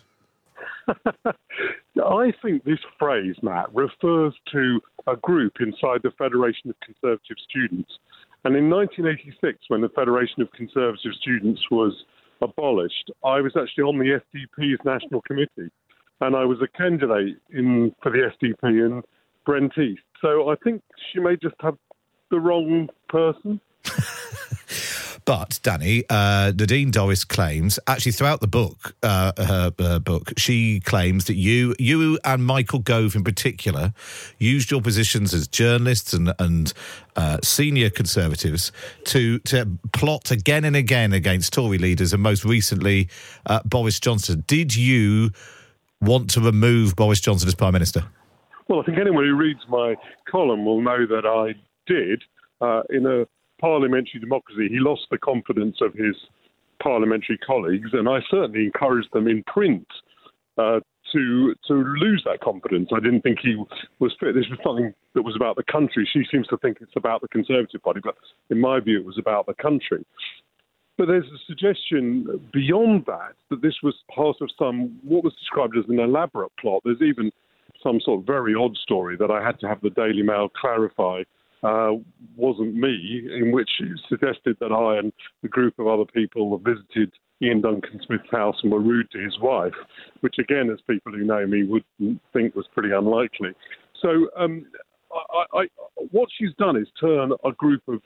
I think this phrase, Matt, refers to a group inside the Federation of Conservative Students. And in nineteen eighty-six, when the Federation of Conservative Students was abolished, I was actually on the F D P's National Committee. And I was a candidate in for the F D P in Brent East. So I think she may just have the wrong person. But, Danny, uh, Nadine Dorries claims, actually throughout the book, uh, her, her book, she claims that you you and Michael Gove in particular used your positions as journalists and, and uh, senior Conservatives to, to plot again and again against Tory leaders, and most recently uh, Boris Johnson. Did you want to remove Boris Johnson as Prime Minister? Well, I think anyone who reads my column will know that I did uh, in a parliamentary democracy, he lost the confidence of his parliamentary colleagues, and I certainly encouraged them in print uh, to to lose that confidence. I didn't think he was fit. This was something that was about the country. She seems to think it's about the Conservative Party, but in my view, it was about the country. But there's a suggestion beyond that, that this was part of some, what was described as an elaborate plot. There's even some sort of very odd story that I had to have the Daily Mail clarify uh, wasn't me, in which it suggested that I and a group of other people visited Ian Duncan Smith's house and were rude to his wife, which again, as people who know me would think was pretty unlikely. So um, I, I, what she's done is turn a group of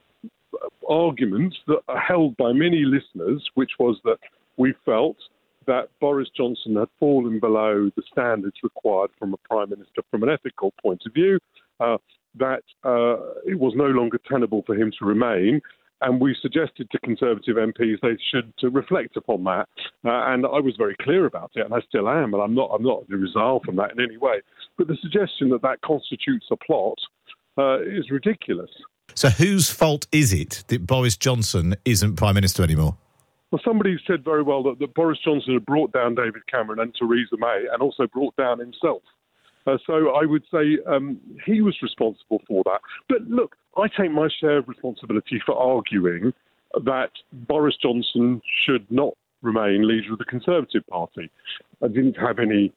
arguments that are held by many listeners, which was that we felt that Boris Johnson had fallen below the standards required from a Prime Minister from an ethical point of view, uh, that uh, it was no longer tenable for him to remain. And we suggested to Conservative M Ps they should to reflect upon that. Uh, and I was very clear about it, and I still am, and I'm not I'm not resolved from that in any way. But the suggestion that that constitutes a plot uh, is ridiculous. So whose fault is it that Boris Johnson isn't Prime Minister anymore? Well, somebody said very well that, that Boris Johnson had brought down David Cameron and Theresa May and also brought down himself. Uh, so I would say um, he was responsible for that. But look, I take my share of responsibility for arguing that Boris Johnson should not remain leader of the Conservative Party. I didn't have any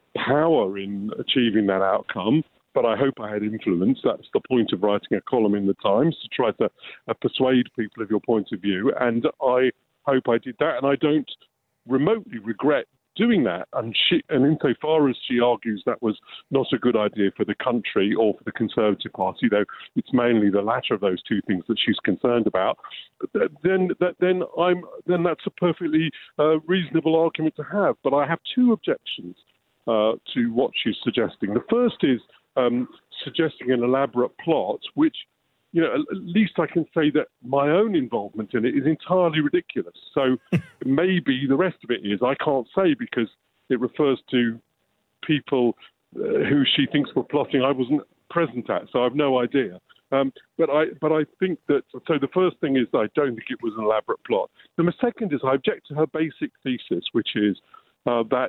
power in achieving that outcome, but I hope I had influence. That's the point of writing a column in the Times, to try to uh, persuade people of your point of view. And I hope I did that, and I don't remotely regret doing that. And she, and insofar as she argues that was not a good idea for the country or for the Conservative Party, though it's mainly the latter of those two things that she's concerned about, then then I'm then that's a perfectly uh, reasonable argument to have. But I have two objections uh, to what she's suggesting. The first is um, suggesting an elaborate plot, which, you know, at least I can say that my own involvement in it is entirely ridiculous. So maybe the rest of it is, I can't say, because it refers to people uh, who she thinks were plotting I wasn't present at, so I've no idea. Um, but I but I think that, so the first thing is I don't think it was an elaborate plot. And the second is I object to her basic thesis, which is uh, that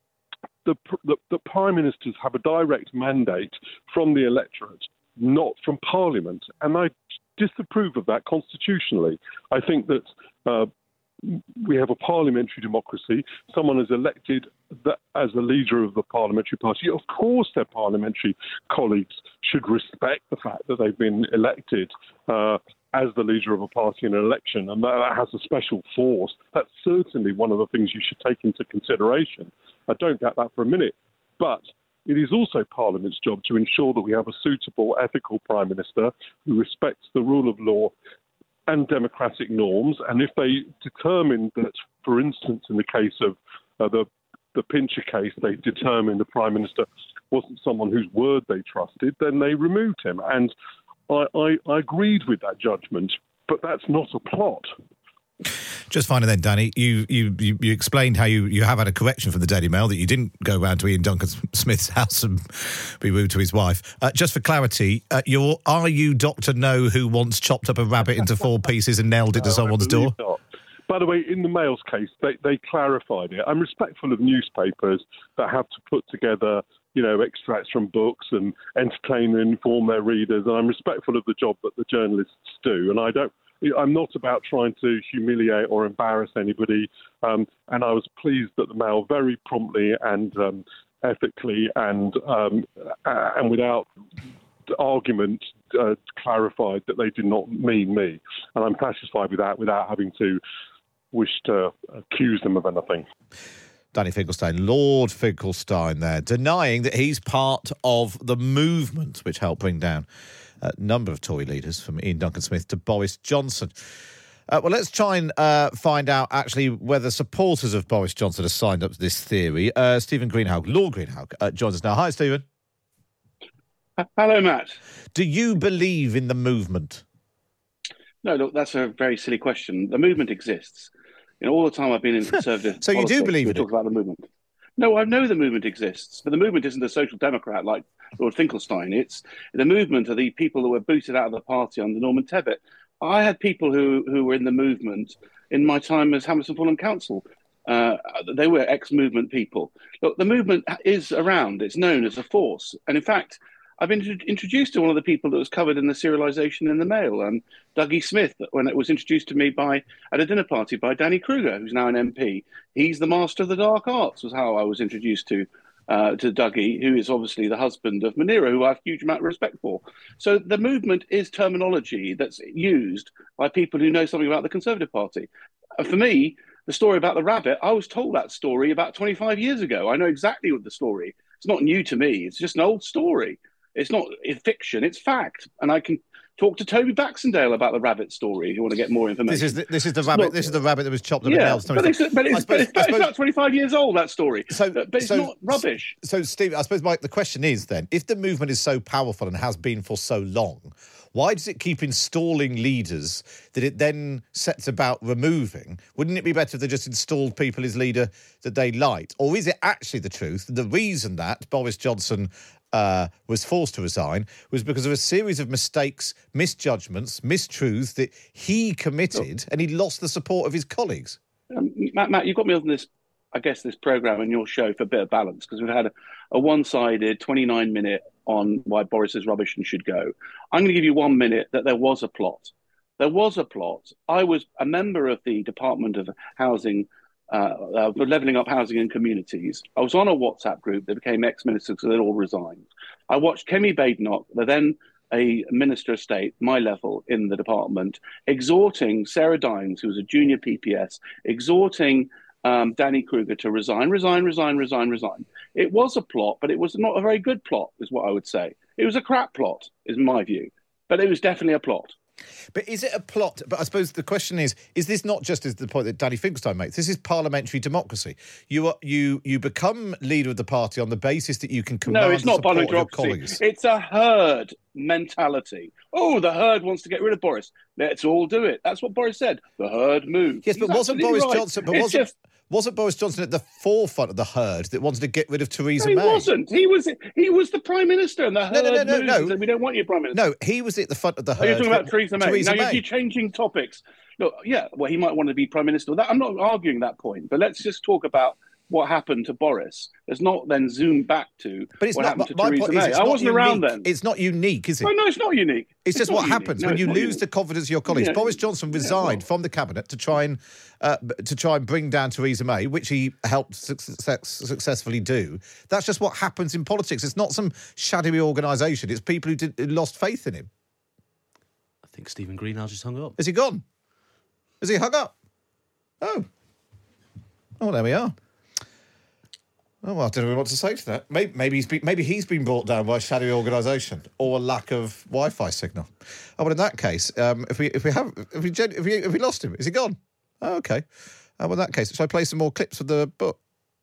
the, the, the Prime Ministers have a direct mandate from the electorate, not from Parliament. And I disapprove of that constitutionally. I think that uh, we have a parliamentary democracy. Someone is elected that, as a leader of the parliamentary party. Of course, their parliamentary colleagues should respect the fact that they've been elected uh, as the leader of a party in an election, and that, that has a special force. That's certainly one of the things you should take into consideration. I don't doubt that for a minute. But it is also Parliament's job to ensure that we have a suitable, ethical Prime Minister who respects the rule of law and democratic norms. And if they determine that, for instance, in the case of uh, the the Pincher case, they determined the Prime Minister wasn't someone whose word they trusted, then they removed him. And I, I, I agreed with that judgment, but that's not a plot. Just finally then, Danny, you, you, you, you explained how you, you have had a correction from the Daily Mail that you didn't go round to Ian Duncan Smith's house and be rude to his wife. Uh, just for clarity, uh, you're, are you Doctor No who once chopped up a rabbit into four pieces and nailed it to no, someone's door? Not. By the way, in the Mail's case, they, they clarified it. I'm respectful of newspapers that have to put together, you know, extracts from books and entertain and inform their readers, and I'm respectful of the job that the journalists do, and I don't I'm not about trying to humiliate or embarrass anybody, um, and I was pleased that the Mail very promptly and um, ethically and um, uh, and without argument uh, clarified that they did not mean me, and I'm satisfied with that without having to wish to accuse them of anything. Danny Finkelstein, Lord Finkelstein there, denying that he's part of the movement which helped bring down a number of Tory leaders, from Ian Duncan Smith to Boris Johnson. Uh, well, let's try and uh, find out actually whether supporters of Boris Johnson have signed up to this theory. Uh, Stephen Greenhalgh, Lord Greenhalgh, uh, joins us now. Hi, Stephen. Hello, Matt. Do you believe in the movement? No, look, that's a very silly question. The movement exists. You know, all the time I've been in conservative so you politics, do believe we in talk it? about the movement. No, I know the movement exists, but the movement isn't a social democrat like Lord Finkelstein. It's the movement of the people that were booted out of the party under Norman Tebbit. I had people who, who were in the movement in my time as Hammersmith Fulham Council. Uh, they were ex-movement people. Look, the movement is around. It's known as a force. And in fact, I've been introduced to one of the people that was covered in the serialisation in the Mail, um, Dougie Smith, when it was introduced to me by at a dinner party by Danny Kruger, who's now an M P. He's the master of the dark arts, was how I was introduced to uh, to Dougie, who is obviously the husband of Munira, who I have a huge amount of respect for. So the movement is terminology that's used by people who know something about the Conservative Party. Uh, for me, the story about the rabbit, I was told that story about twenty-five years ago. I know exactly what the story. It's not new to me. It's just an old story. It's not fiction, it's fact. And I can talk to Toby Baxendale about the rabbit story if you want to get more information. This is the, this is the rabbit. Not, this is the rabbit that was chopped up. Yeah, in but, it's, but, it's, suppose, but, it's, but it's about twenty-five years old, that story. So, but it's so, not rubbish. So, Steve, I suppose, Mike, the question is then, if the movement is so powerful and has been for so long, why does it keep installing leaders that it then sets about removing? Wouldn't it be better if they just installed people as leader that they liked? Or is it actually the truth? The reason that Boris Johnson uh, was forced to resign was because of a series of mistakes, misjudgments, mistruths that he committed, and he lost the support of his colleagues. Um, Matt, Matt, you've got me on this, I guess, this programme and your show for a bit of balance, because we've had a, a one-sided twenty-nine minute on why Boris is rubbish and should go. I'm going to give you one minute that there was a plot. There was a plot. I was a member of the Department of Housing, uh, uh, for Levelling Up Housing and Communities. I was on a WhatsApp group that became ex-ministers because they'd all resigned. I watched Kemi Badenoch, the then a Minister of State, my level in the department, exhorting Sarah Dines, who was a junior P P S, exhorting Um, Danny Kruger to resign, resign, resign, resign, resign. It was a plot, but it was not a very good plot, is what I would say. It was a crap plot, is my view. But it was definitely a plot. But is it a plot? But I suppose the question is, is this not just as the point that Danny Finkelstein makes? This is parliamentary democracy. You are, you you become leader of the party on the basis that you can command No, it's not parliamentary democracy. It's a herd mentality. Oh, the herd wants to get rid of Boris. Let's all do it. That's what Boris said. The herd moved. Yes, but He's wasn't Boris right. Johnson... But it's wasn't, just... wasn't Boris Johnson at the forefront of the herd that wanted to get rid of Theresa No, he May? He wasn't. He was He was the Prime Minister, and the herd no, no, no, no, moved no. and said, we don't want you Prime Minister. No, he was at the front of the herd. Oh, you're talking about Theresa May. Theresa now, May. You're, you're changing topics. Look, yeah, well, he might want to be Prime Minister. That, I'm not arguing that point, but let's just talk about what happened to Boris. Let's not then zoom back to but it's what not, happened to my Theresa point May. is it's I not wasn't unique. around then. It's not unique, is it? No, no, it's not unique. It's, it's just what unique. happens no, when you lose unique. the confidence of your colleagues. Yeah. Boris Johnson resigned yeah, well. from the cabinet to try and uh, to try and bring down Theresa May, which he helped success, successfully do. That's just what happens in politics. It's not some shadowy organisation. It's people who, did, who lost faith in him. I think Stephen Greenhalgh just hung up. Is he gone? Is he hung up? Oh. Oh, there we are. Oh, well, I don't know what to say to that. Maybe, maybe he's been maybe he's been brought down by a shadowy organisation or a lack of Wi-Fi signal. Oh, but in that case, um, if we if we have if we if we, if we lost him, is he gone? Oh, okay. Uh, well, in that case, shall I play some more clips of the book?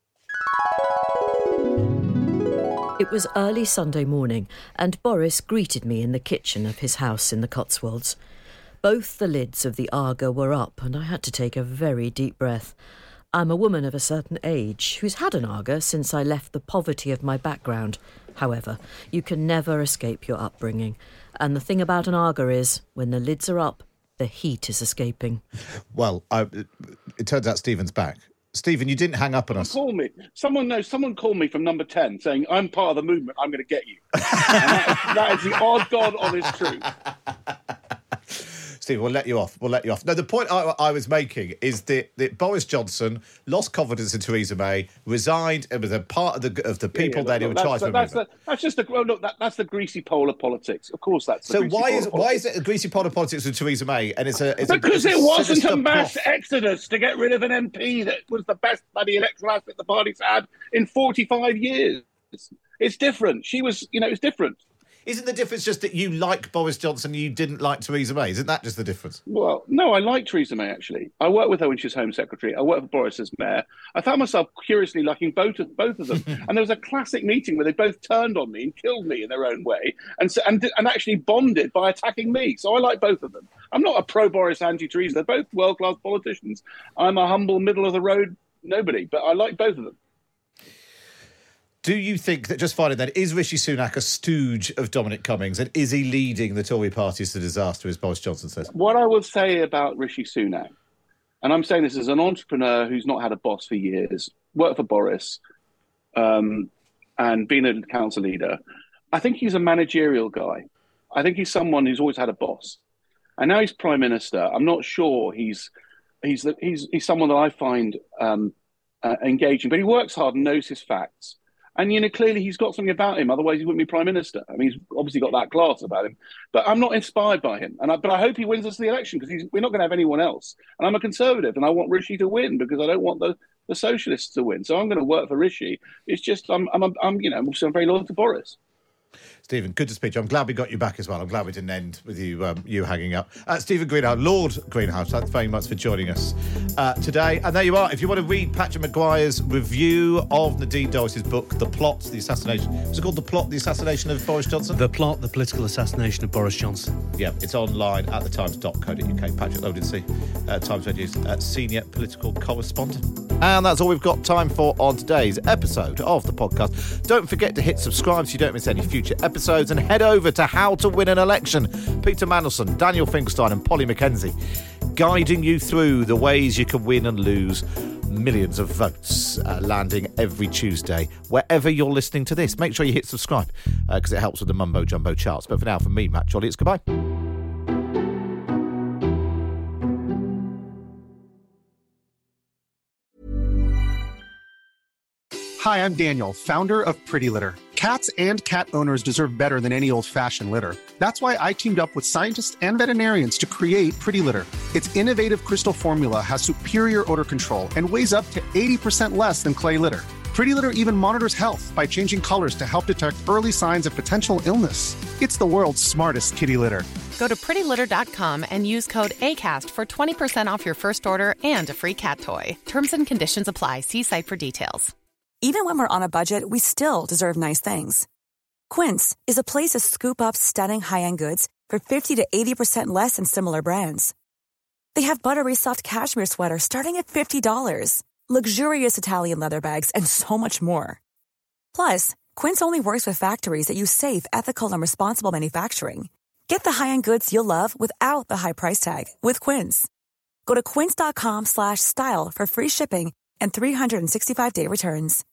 It was early Sunday morning, and Boris greeted me in the kitchen of his house in the Cotswolds. Both the lids of the Arga were up, and I had to take a very deep breath. I'm a woman of a certain age who's had an Arga since I left the poverty of my background. However, you can never escape your upbringing. And the thing about an Arga is, when the lids are up, the heat is escaping. Well, I, it turns out Stephen's back. Stephen, you didn't hang up on us. Call me. Someone knows. Someone called me from number ten saying, I'm part of the movement, I'm going to get you. And that, is, that is the odd God honest truth. Steve, we'll let you off. We'll let you off. No, the point I, I was making is that, that Boris Johnson lost confidence in Theresa May, resigned, and was a part of the of the people yeah, yeah, there look, who were trying to that's, remove the, that's just the well, look. That, that's the greasy pole of politics. Of course, that's the so. Greasy Why pole is of why is it a greasy pole of politics with Theresa May? And it's a it's because a, it's it a wasn't a mass plot. exodus to get rid of an M P that was the best bloody electoral asset the party's had in forty-five years. It's, it's different. She was, you know, it's different. Isn't the difference just that you like Boris Johnson and you didn't like Theresa May? Isn't that just the difference? Well, no, I like Theresa May, actually. I worked with her when she was Home Secretary. I worked with Boris as Mayor. I found myself curiously liking both of, both of them. And there was a classic meeting where they both turned on me and killed me in their own way and, and, and actually bonded by attacking me. So I like both of them. I'm not a pro-Boris, anti-Theresa. They're both world-class politicians. I'm a humble, middle-of-the-road nobody, but I like both of them. Do you think that, just finally then, is Rishi Sunak a stooge of Dominic Cummings, and is he leading the Tory party to disaster, as Boris Johnson says? What I would say about Rishi Sunak, and I'm saying this as an entrepreneur who's not had a boss for years, worked for Boris, um, and been a council leader, I think he's a managerial guy. I think he's someone who's always had a boss. And now he's Prime Minister. I'm not sure he's he's he's he's someone that I find um, uh, engaging, but he works hard and knows his facts. And, you know, clearly he's got something about him. Otherwise, he wouldn't be Prime Minister. I mean, he's obviously got that class about him. But I'm not inspired by him. And I, But I hope he wins us the election, because we're not going to have anyone else. And I'm a Conservative, and I want Rishi to win, because I don't want the, the Socialists to win. So I'm going to work for Rishi. It's just, I'm, I'm, I'm you know, I'm very loyal to Boris. Stephen, good to speak to you. I'm glad we got you back as well. I'm glad we didn't end with you um, you hanging up. Uh, Stephen Greenhouse, Lord Greenhouse, thanks very much for joining us uh, today. And there you are. If you want to read Patrick Maguire's review of Nadine Dorris's book, The Plot, The Assassination... Was it called The Plot, The Assassination of Boris Johnson? The Plot, The Political Assassination of Boris Johnson. Yeah, it's online at the times dot co dot uk. Patrick Lodency, uh, Times Radio's uh, senior political correspondent. And that's all we've got time for on today's episode of the podcast. Don't forget to hit subscribe so you don't miss any future episodes, and head over to How to Win an Election. Peter Mandelson, Daniel Finkelstein and Polly Mackenzie guiding you through the ways you can win and lose millions of votes, uh, landing every Tuesday wherever you're listening to this. Make sure you hit subscribe because uh, it helps with the mumbo jumbo charts. But for now, from me, Matt Jolly, it's goodbye. Hi, I'm Daniel, founder of Pretty Litter. Cats and cat owners deserve better than any old-fashioned litter. That's why I teamed up with scientists and veterinarians to create Pretty Litter. Its innovative crystal formula has superior odor control and weighs up to eighty percent less than clay litter. Pretty Litter even monitors health by changing colors to help detect early signs of potential illness. It's the world's smartest kitty litter. Go to pretty litter dot com and use code ACAST for twenty percent off your first order and a free cat toy. Terms and conditions apply. See site for details. Even when we're on a budget, we still deserve nice things. Quince is a place to scoop up stunning high-end goods for fifty to eighty percent less than similar brands. They have buttery soft cashmere sweaters starting at fifty dollars, luxurious Italian leather bags, and so much more. Plus, Quince only works with factories that use safe, ethical, and responsible manufacturing. Get the high-end goods you'll love without the high price tag with Quince. Go to quince dot com slash style for free shipping and three sixty-five day returns.